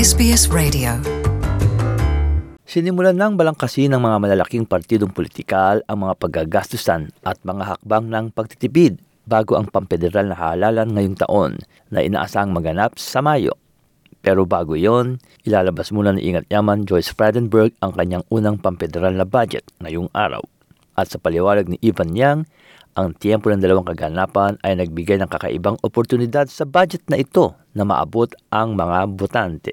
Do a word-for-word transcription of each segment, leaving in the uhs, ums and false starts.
S B S Radio. Sinimulan ng balangkasin ng mga malalaking partidong politikal ang mga paggagastusan at mga hakbang ng pagtitipid bago ang pampederal na halalan ngayong taon na inaasang maganap sa Mayo. Pero bago yon, ilalabas muna ni Ingat Yaman Joyce Frydenberg ang kanyang unang pampederal na budget ngayong araw. At sa paliwanag ni Ivan Yang, ang tiyempo ng dalawang kaganapan ay nagbigay ng kakaibang oportunidad sa budget na ito na maabot ang mga botante.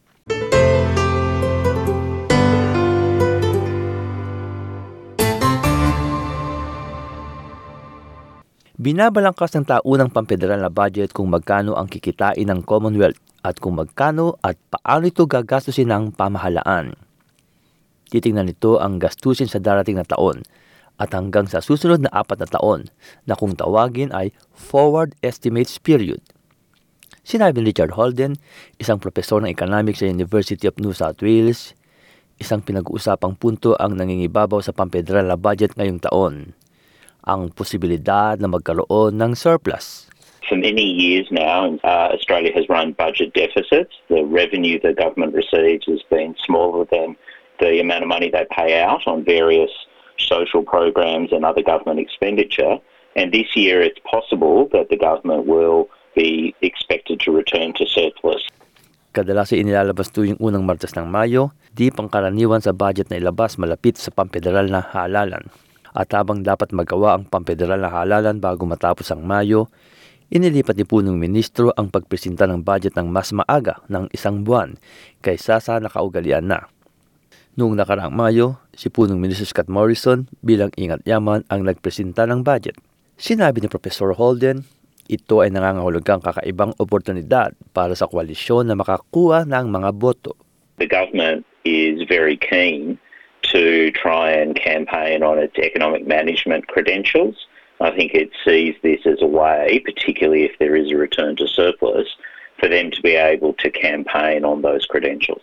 Binabalangkas ng taunang pampederal na budget kung magkano ang kikitain ng Commonwealth at kung magkano at paano ito gagastusin ng pamahalaan. Titingnan nito ang gastusin sa darating na taon at hanggang sa susunod na apat na taon na kung tawagin ay Forward Estimates Period. Sinabi ni Richard Holden, isang profesor ng economics sa University of New South Wales, isang pinag-uusapang punto ang nangingibabaw sa pampederal na budget ngayong taon, ang posibilidad na magkaroon ng surplus. For many years now, uh, Australia has run budget deficits. The revenue the government receives has been smaller than the amount of money they pay out on various social programs and other government expenditure. And this year it's possible that the government will be expected to return to surplus. Kadalas ay inilalabas tuwing unang Martes ng Mayo, di pangkaraniwan sa budget na ilabas malapit sa pampederal na halalan. At habang dapat magawa ang pampederal na halalan bago matapos ang Mayo, inilipat ni punong ministro ang pagpresenta ng budget ng mas maaga ng isang buwan kaysa sa nakaugalian na. Noong nakaraang Mayo, si punong ministro Scott Morrison bilang Ingat Yaman ang nagpresenta ng budget. Sinabi ni Professor Holden, ito ay nangangahulugang kakaibang oportunidad para sa koalisyon na makakuha ng mga boto. The government is very keen to try and campaign on its economic management credentials. I think it sees this as a way, particularly if there is a return to surplus, for them to be able to campaign on those credentials.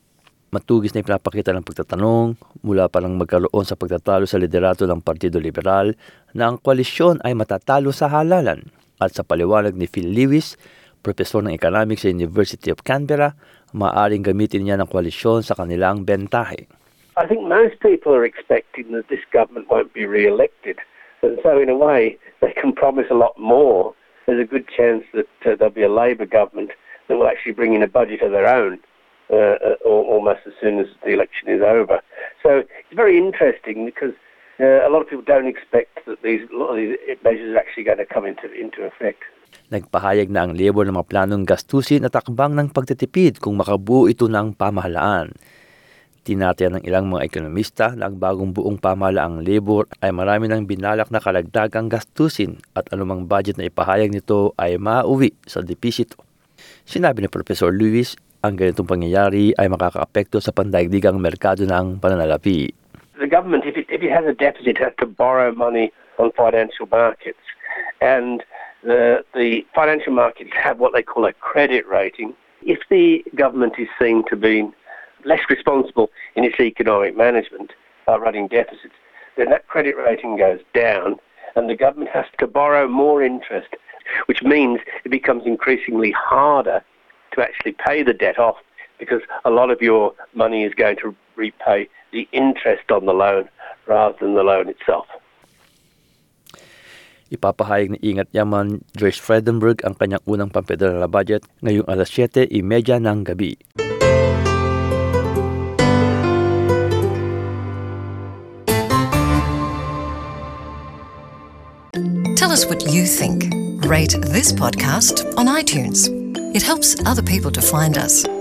Matugis na ipinapakita ng pagtatanong mula pa lang magkaroon sa pagtatalo sa liderato ng Partido Liberal na ang koalisyon ay matatalo sa halalan. At sa paliwanag ni Phil Lewis, profesor ng economics sa University of Canberra, maaaring gamitin niya ng koalisyon sa kanilang bentahe. I think most people are expecting that this government won't be re-elected. And so in a way, they can promise a lot more. There's a good chance that uh, there'll be a Labor government that will actually bring in a budget of their own uh, uh, almost as soon as the election is over. So it's very interesting because uh, a lot of people don't expect that these, a lot of these measures are actually going to come into, into effect. Nagpahayag na ang Labor ng mga planong gastusin at takbang ng pagtitipid kung makabuo ito ng pamahalaan. Tinatayan ng ilang mga ekonomista na ang bagong buong pamahalaang Labor ay marami ng binalak na kalagdagang gastusin at anumang budget na ipahayag nito ay mauwi sa depisito. Sinabi ni Professor Lewis, ang ganitong pangyayari ay makakaapekto sa pandaigdigang merkado ng pananalapi. The government, if it, if it has a deficit, has to borrow money on financial markets. And the, the financial markets have what they call a credit rating. If the government is seen to be less responsible in its economic management by running deficits, then that credit rating goes down and the government has to borrow more interest, which means it becomes increasingly harder to actually pay the debt off because a lot of your money is going to repay the interest on the loan rather than the loan itself. Ipapahayag ni Ingat Yaman Joyce Frydenberg ang kanyang unang pampederal na budget ngayong alas siyete trenta ng gabi. Tell us what you think. Rate this podcast on iTunes. It helps other people to find us.